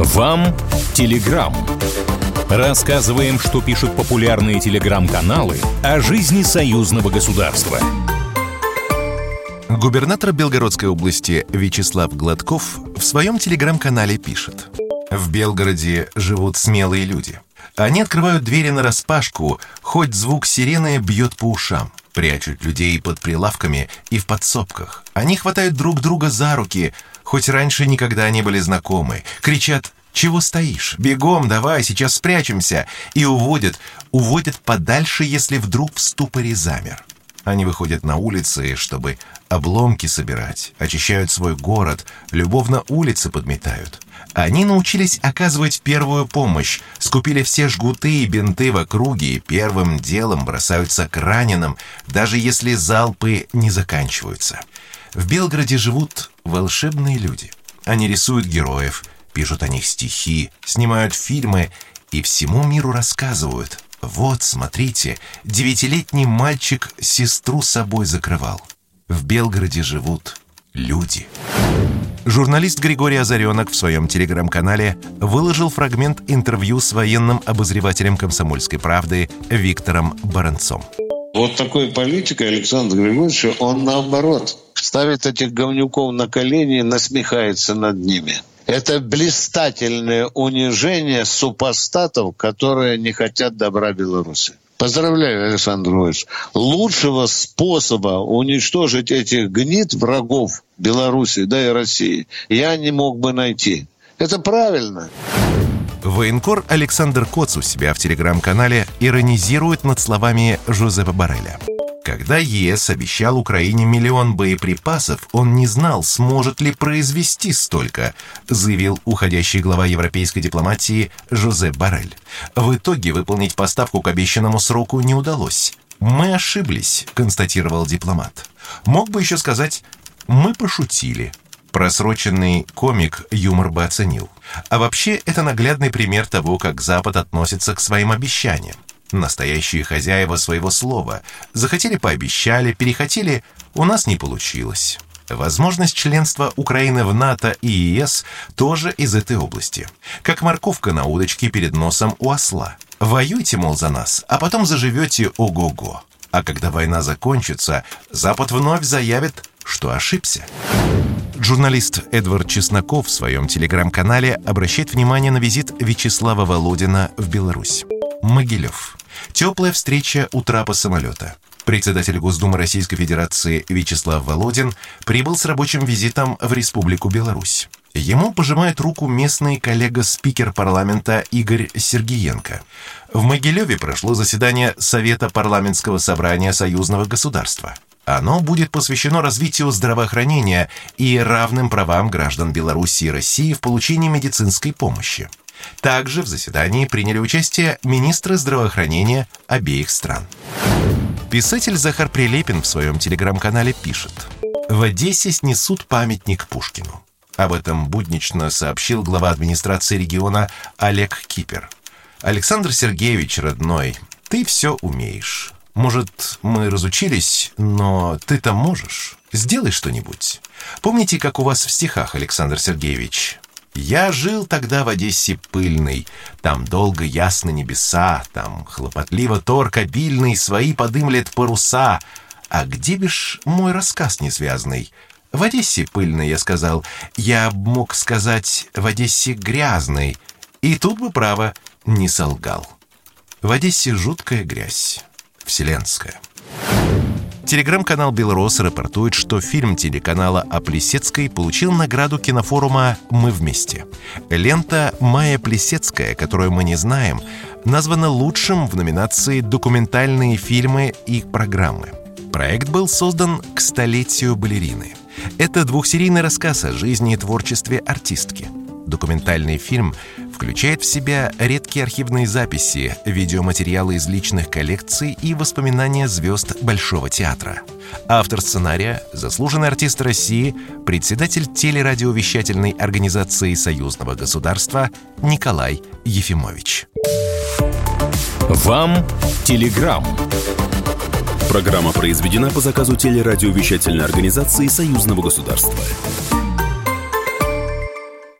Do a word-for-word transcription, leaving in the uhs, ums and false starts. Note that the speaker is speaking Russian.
Вам Телеграм. Рассказываем, что пишут популярные телеграм-каналы о жизни союзного государства. Губернатор Белгородской области Вячеслав Гладков в своем телеграм-канале пишет: «В Белгороде живут смелые люди. Они открывают двери нараспашку, хоть звук сирены бьет по ушам. Прячут людей под прилавками и в подсобках. Они хватают друг друга за руки, хоть раньше никогда не были знакомы. Кричат: «Чего стоишь? Бегом, давай, сейчас спрячемся!» И уводят, уводят подальше, если вдруг в ступоре замер. Они выходят на улицы, чтобы обломки собирать, очищают свой город, любовно улицы подметают. Они научились оказывать первую помощь, скупили все жгуты и бинты в округе и первым делом бросаются к раненым, даже если залпы не заканчиваются. В Белгороде живут волшебные люди. Они рисуют героев, пишут о них стихи, снимают фильмы и всему миру рассказывают: вот, смотрите, девятилетний мальчик сестру собой закрывал. В Белгороде живут люди». Журналист Григорий Озаренок в своем телеграм-канале выложил фрагмент интервью с военным обозревателем «Комсомольской правды» Виктором Баранцом. Вот такой политикой Александр Григорьевич, он наоборот ставит этих говнюков на колени и насмехается над ними. Это блистательное унижение супостатов, которые не хотят добра Беларуси. Поздравляю, Александр Григорьевич. Лучшего способа уничтожить этих гнид, врагов Беларуси, да и России, я не мог бы найти. Это правильно. Военкор Александр Коц у себя в телеграм-канале иронизирует над словами Жозепа Борреля. Когда ЕС обещал Украине миллион боеприпасов, он не знал, сможет ли произвести столько, заявил уходящий глава европейской дипломатии Жозеп Боррель. В итоге выполнить поставку к обещанному сроку не удалось. «Мы ошиблись», — констатировал дипломат. Мог бы еще сказать «мы пошутили». Просроченный комик юмор бы оценил. А вообще, это наглядный пример того, как Запад относится к своим обещаниям. Настоящие хозяева своего слова. Захотели — пообещали, перехотели — у нас не получилось. Возможность членства Украины в НАТО и ЕС тоже из этой области. Как морковка на удочке перед носом у осла. Воюйте, мол, за нас, а потом заживете ого-го. А когда война закончится, Запад вновь заявит, что ошибся. Журналист Эдвард Чесноков в своем телеграм-канале обращает внимание на визит Вячеслава Володина в Беларусь. Могилев. Теплая встреча у трапа самолета. Председатель Госдумы Российской Федерации Вячеслав Володин прибыл с рабочим визитом в Республику Беларусь. Ему пожимает руку местный коллега-спикер парламента Игорь Сергиенко. В Могилеве прошло заседание Совета парламентского собрания союзного государства. Оно будет посвящено развитию здравоохранения и равным правам граждан Беларуси и России в получении медицинской помощи. Также в заседании приняли участие министры здравоохранения обеих стран. Писатель Захар Прилепин в своем телеграм-канале пишет: «В Одессе снесут памятник Пушкину». Об этом буднично сообщил глава администрации региона Олег Кипер. «Александр Сергеевич, родной, ты все умеешь. Может, мы разучились, но ты-то можешь. Сделай что-нибудь. Помните, как у вас в стихах, Александр Сергеевич? Я жил тогда в Одессе пыльной, там долго ясны небеса, там хлопотливо торг обильный свои подымлет паруса. А где бишь мой рассказ несвязный? В Одессе пыльной, я сказал, я мог сказать в Одессе грязной, и тут бы, право, не солгал. В Одессе жуткая грязь, вселенская». Телеграм-канал «Белрос» рапортует, что фильм телеканала о Плисецкой получил награду кинофорума «Мы вместе». Лента «Майя Плисецкая», которую мы не знаем, названа лучшим в номинации «Документальные фильмы и программы». Проект был создан к столетию балерины. Это двухсерийный рассказ о жизни и творчестве артистки. Документальный фильм включает в себя редкие архивные записи, видеоматериалы из личных коллекций и воспоминания звезд Большого театра. Автор сценария – заслуженный артист России, председатель телерадиовещательной организации союзного государства Николай Ефимович. Вам Телеграм. Программа произведена по заказу телерадиовещательной организации союзного государства.